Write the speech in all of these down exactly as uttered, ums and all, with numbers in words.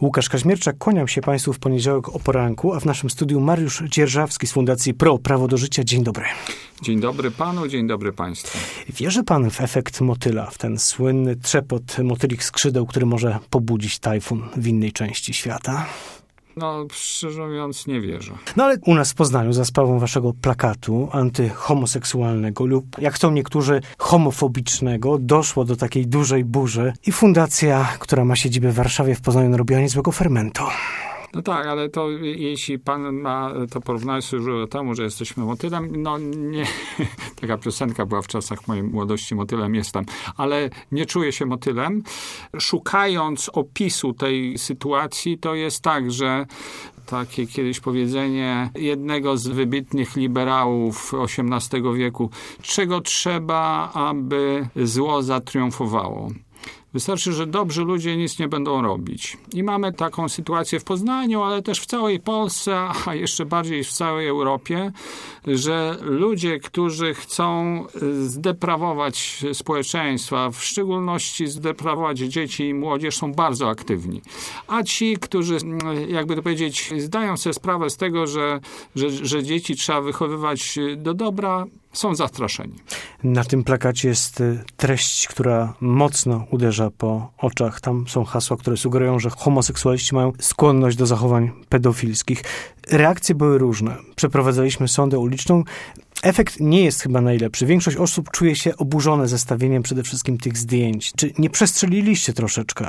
Łukasz Kaźmierczak, kłaniam się Państwu w poniedziałek o poranku, a w naszym studiu Mariusz Dzierżawski z Fundacji Pro, Prawo do Życia. Dzień dobry. Dzień dobry Panu, dzień dobry Państwu. Wierzy Pan w efekt motyla, w ten słynny trzepot motylich skrzydeł, który może pobudzić tajfun w innej części świata? No, szczerze mówiąc, nie wierzę. No ale u nas w Poznaniu za sprawą waszego plakatu antyhomoseksualnego lub, jak chcą niektórzy, homofobicznego, doszło do takiej dużej burzy i fundacja, która ma siedzibę w Warszawie, w Poznaniu, narobiła niezłego fermentu. No tak, ale to jeśli pan ma to porównać do temu, że jesteśmy motylem, no nie, taka piosenka była w czasach mojej młodości, motylem jestem, ale nie czuję się motylem. Szukając opisu tej sytuacji, to jest tak, że takie kiedyś powiedzenie jednego z wybitnych liberałów osiemnastego wieku, czego trzeba, aby zło zatriumfowało. Wystarczy, że dobrzy ludzie nic nie będą robić. I mamy taką sytuację w Poznaniu, ale też w całej Polsce, a jeszcze bardziej w całej Europie, że ludzie, którzy chcą zdeprawować społeczeństwa, w szczególności zdeprawować dzieci i młodzież, są bardzo aktywni. A ci, którzy, jakby to powiedzieć, zdają sobie sprawę z tego, że, że, że dzieci trzeba wychowywać do dobra, są zastraszeni. Na tym plakacie jest treść, która mocno uderza po oczach. Tam są hasła, które sugerują, że homoseksualiści mają skłonność do zachowań pedofilskich. Reakcje były różne. Przeprowadzaliśmy sondę uliczną. Efekt nie jest chyba najlepszy. Większość osób czuje się oburzone zestawieniem przede wszystkim tych zdjęć. Czy nie przestrzeliliście troszeczkę?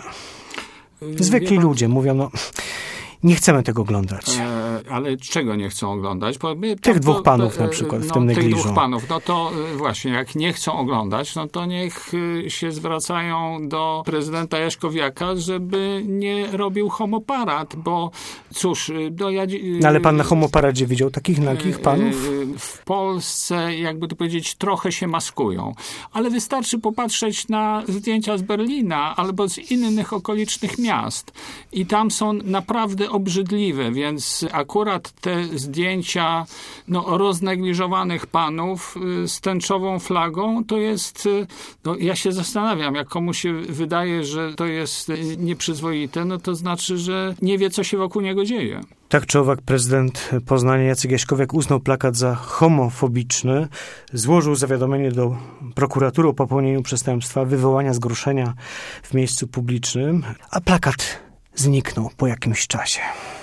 Zwykli ludzie mówią, no... Nie chcemy tego oglądać. E, ale czego nie chcą oglądać? Bo my, tych to, dwóch to, panów na przykład no, w tym negliżu. Tych dwóch panów. No to właśnie, jak nie chcą oglądać, no to niech się zwracają do prezydenta Jaśkowiaka, żeby nie robił homoparad, bo cóż... No, ja, no ale pan na homoparadzie widział takich nagich panów? W Polsce, jakby to powiedzieć, trochę się maskują. Ale wystarczy popatrzeć na zdjęcia z Berlina albo z innych okolicznych miast. I tam są naprawdę obrzydliwe, więc akurat te zdjęcia no, roznegliżowanych panów z tęczową flagą, to jest, no, ja się zastanawiam, jak komuś się wydaje, że to jest nieprzyzwoite, no to znaczy, że nie wie, co się wokół niego dzieje. Tak czy owak prezydent Poznania Jacek Jaśkowiak uznał plakat za homofobiczny, złożył zawiadomienie do prokuratury o popełnieniu przestępstwa, wywołania zgorszenia w miejscu publicznym, a plakat zniknął po jakimś czasie.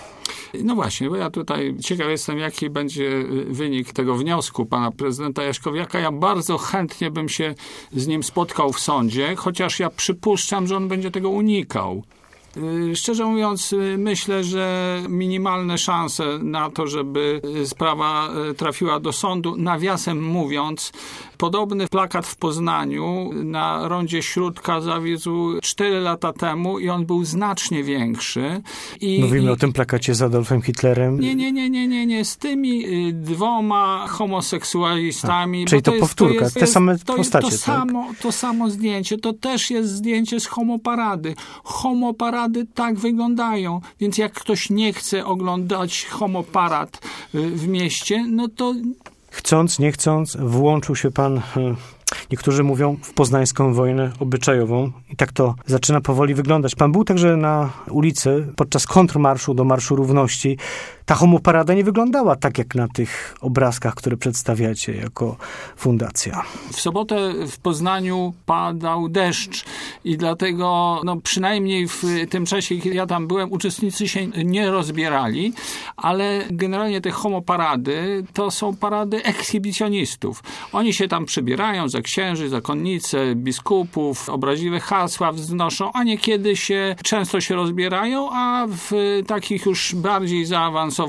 No właśnie, bo ja tutaj ciekaw jestem, jaki będzie wynik tego wniosku pana prezydenta Jaśkowiaka. Ja bardzo chętnie bym się z nim spotkał w sądzie, chociaż ja przypuszczam, że on będzie tego unikał. Szczerze mówiąc, myślę, że minimalne szanse na to, żeby sprawa trafiła do sądu. Nawiasem mówiąc, podobny plakat w Poznaniu na rondzie Śródka zawiózł cztery lata temu i on był znacznie większy. I, Mówimy i... o tym plakacie z Adolfem Hitlerem. Nie, nie, nie, nie, nie, nie. Z tymi dwoma homoseksualistami. A, czyli to, to jest, powtórka, to jest, te same to postacie. Jest to, tak? samo, to samo zdjęcie. To też jest zdjęcie z homoparady. Homoparady tak wyglądają. Więc jak ktoś nie chce oglądać homoparad w mieście, no to... Chcąc, nie chcąc, włączył się pan, niektórzy mówią, w poznańską wojnę obyczajową i tak to zaczyna powoli wyglądać. Pan był także na ulicy podczas kontrmarszu do Marszu Równości. Ta homoparada nie wyglądała tak, jak na tych obrazkach, które przedstawiacie jako fundacja. W sobotę w Poznaniu padał deszcz i dlatego, no przynajmniej w tym czasie, kiedy ja tam byłem, uczestnicy się nie rozbierali, ale generalnie te homoparady to są parady ekshibicjonistów. Oni się tam przybierają za księży, zakonnice, biskupów, obraźliwe hasła wznoszą, a niekiedy się, często się rozbierają, a w takich już bardziej zaawansowanych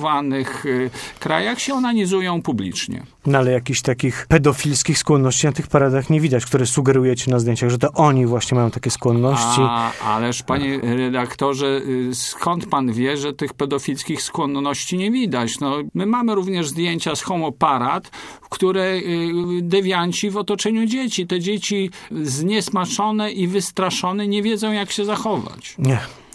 krajach się onanizują publicznie. No ale jakichś takich pedofilskich skłonności na tych paradach nie widać, które sugerujecie na zdjęciach, że to oni właśnie mają takie skłonności. A, ależ panie redaktorze, skąd pan wie, że tych pedofilskich skłonności nie widać? No, my mamy również zdjęcia z homoparad, które dewianci w otoczeniu dzieci. Te dzieci zniesmaczone i wystraszone nie wiedzą, jak się zachować. Nie.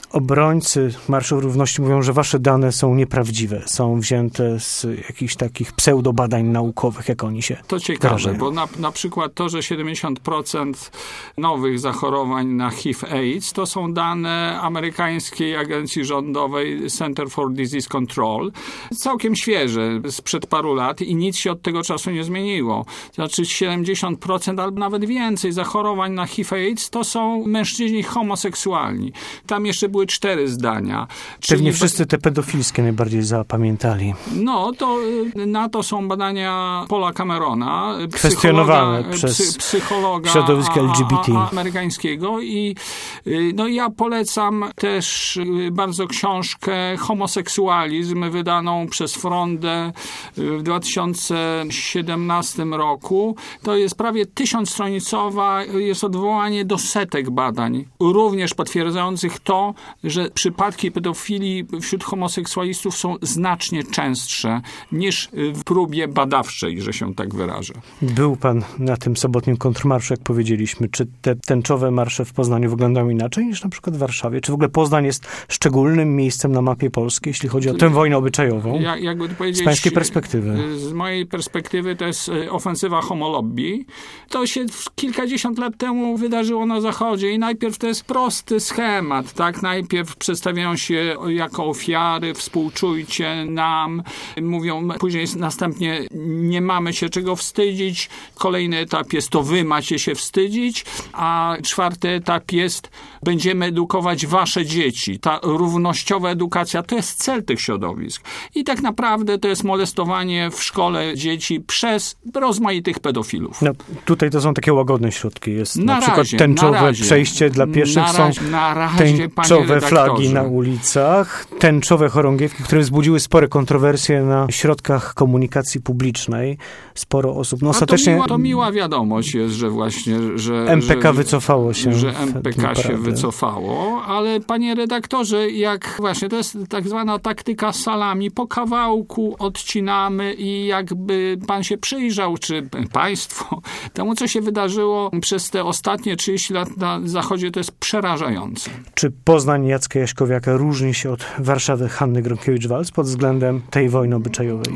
Obrońcy Marszu Równości mówią, że wasze dane są nieprawdziwe, są wzięte z jakichś takich pseudobadań naukowych, jak oni się To ciekawe, wyrażają. bo na, na przykład to, że siedemdziesiąt procent nowych zachorowań na H I V AIDS to są dane amerykańskiej agencji rządowej Center for Disease Control. Całkiem świeże, sprzed paru lat i nic się od tego czasu nie zmieniło. Znaczy siedemdziesiąt procent albo nawet więcej zachorowań na H I V AIDS to są mężczyźni homoseksualni. Tam jeszcze były cztery zdania. Pewnie Czyli wszyscy te pedofilskie najbardziej zapamiętali. No, to na to są badania Paula Camerona, Kwestionowane psychologa, przez psy, psychologa środowisko L G B T. a, a, amerykańskiego. I no, ja polecam też bardzo książkę Homoseksualizm, wydaną przez Frondę w dwa tysiące siedemnastym roku. To jest prawie tysiącstronicowa, jest odwołanie do setek badań, również potwierdzających to, że przypadki pedofilii wśród homoseksualistów są znacznie częstsze niż w próbie badawczej, że się tak wyrażę. Był pan na tym sobotnim kontrmarszu, jak powiedzieliśmy. Czy te tęczowe marsze w Poznaniu wyglądają inaczej niż na przykład w Warszawie? Czy w ogóle Poznań jest szczególnym miejscem na mapie Polskiej, jeśli chodzi o tę wojnę obyczajową? Ja, jakby to powiedzieć, z pańskiej perspektywy. Z mojej perspektywy to jest ofensywa homolobby. To się kilkadziesiąt lat temu wydarzyło na Zachodzie i najpierw to jest prosty schemat, tak? Najpierw przedstawiają się jako ofiary, współczujcie nam, mówią, później następnie nie mamy się czego wstydzić. Kolejny etap jest to wy macie się wstydzić, a czwarty etap jest będziemy edukować wasze dzieci. Ta równościowa edukacja to jest cel tych środowisk. I tak naprawdę to jest molestowanie w szkole dzieci przez rozmaitych pedofilów. No, tutaj to są takie łagodne środki. Jest na, na przykład razie, tęczowe na razie, przejście dla pieszych, na razie, są na razie, tęczowe flagi na ulicach, tęczowe chorągiewki, które wzbudziły spore kontrowersje na środkach komunikacji publicznej. Sporo osób. No, ostatecznie to, miła, to miła wiadomość jest, że właśnie, że M P K że, wycofało się. Że M P K się naprawdę. wycofało, ale panie redaktorze, jak właśnie to jest tak zwana taktyka salami, po kawałku odcinamy i jakby pan się przyjrzał, czy państwo, temu co się wydarzyło przez te ostatnie trzydzieści lat na Zachodzie, to jest przerażające. Czy Poznań Jacka Jaśkowiaka różni się od Warszawy Hanny Gronkiewicz-Waltz pod względem tej wojny obyczajowej?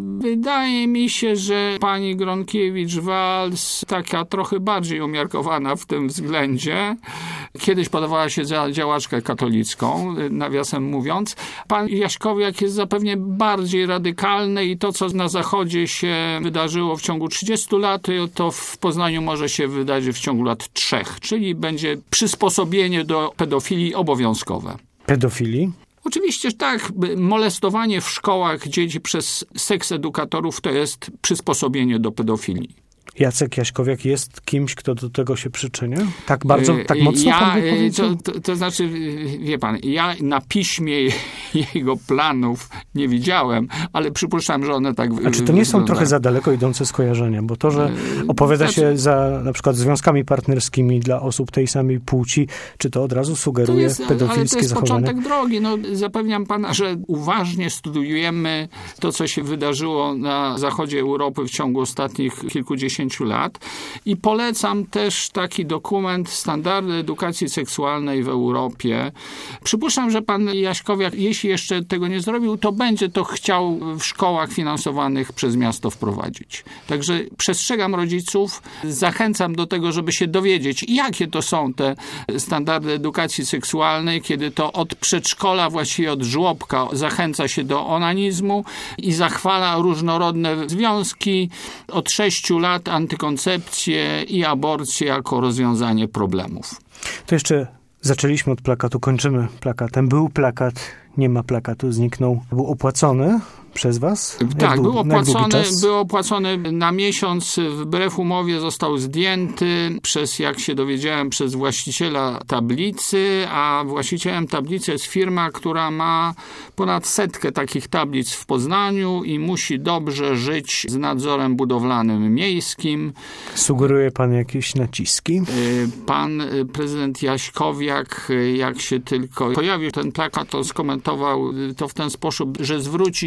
Wydaje mi się, że pani Gronkiewicz-Waltz taka trochę bardziej umiarkowana w tym względzie. Kiedyś podawała się za działaczkę katolicką, nawiasem mówiąc. Pan Jaśkowiak jest zapewne bardziej radykalny i to, co na Zachodzie się wydarzyło w ciągu trzydziestu lat, to w Poznaniu może się wydarzyć w ciągu lat trzech, czyli będzie przysposobienie do pedofilii obowiązkowe. Pedofilii? Oczywiście tak, molestowanie w szkołach dzieci przez seksedukatorów to jest przysposobienie do pedofilii. Jacek Jaśkowiak jest kimś, kto do tego się przyczynia? Tak bardzo, tak mocno ja, pan by powiedział? to, to, to znaczy, wie pan, ja na piśmie jego planów nie widziałem, ale przypuszczam, że one tak A czy to nie są trochę za daleko idące skojarzenia? Bo to, że opowiada znaczy, się za na przykład związkami partnerskimi dla osób tej samej płci, czy to od razu sugeruje to jest, pedofilskie ale to jest zachowania? początek drogi. No, zapewniam pana, że uważnie studiujemy to, co się wydarzyło na zachodzie Europy w ciągu ostatnich kilkudziesięciu lat i polecam też taki dokument Standardy edukacji seksualnej w Europie. Przypuszczam, że pan Jaśkowiak, jeśli jeszcze tego nie zrobił, to będzie to chciał w szkołach finansowanych przez miasto wprowadzić. Także przestrzegam rodziców, zachęcam do tego, żeby się dowiedzieć, jakie to są te standardy edukacji seksualnej, kiedy to od przedszkola, właściwie od żłobka zachęca się do onanizmu i zachwala różnorodne związki. Od sześciu lat antykoncepcję i aborcję jako rozwiązanie problemów. To jeszcze zaczęliśmy od plakatu, kończymy plakatem. Był plakat, nie ma plakatu, zniknął. Był opłacony przez was? Tak, był, był opłacony, był opłacony na miesiąc, wbrew umowie został zdjęty przez, jak się dowiedziałem, przez właściciela tablicy, a właścicielem tablicy jest firma, która ma ponad setkę takich tablic w Poznaniu i musi dobrze żyć z nadzorem budowlanym miejskim. Sugeruje pan jakieś naciski? Pan prezydent Jaśkowiak, jak się tylko pojawił ten plakat, to skomentował to w ten sposób, że zwróci się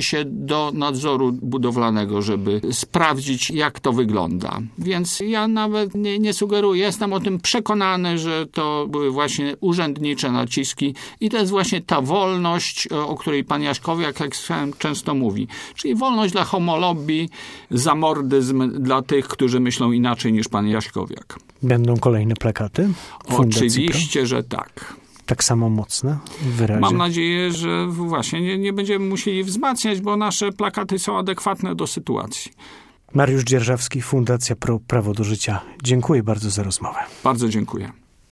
do nadzoru budowlanego, żeby sprawdzić, jak to wygląda. Więc ja nawet nie, nie sugeruję. Jestem o tym przekonany, że to były właśnie urzędnicze naciski i to jest właśnie ta wolność, o której pan Jaśkowiak, jak często mówi. Czyli wolność dla homolobby, zamordyzm dla tych, którzy myślą inaczej niż pan Jaśkowiak. Będą kolejne plakaty? Oczywiście, Pro? Że tak. Tak samo mocne w wyrazie? Mam nadzieję, że właśnie nie, nie będziemy musieli wzmacniać, bo nasze plakaty są adekwatne do sytuacji. Mariusz Dzierżawski, Fundacja Pro Prawo do Życia. Dziękuję bardzo za rozmowę. Bardzo dziękuję.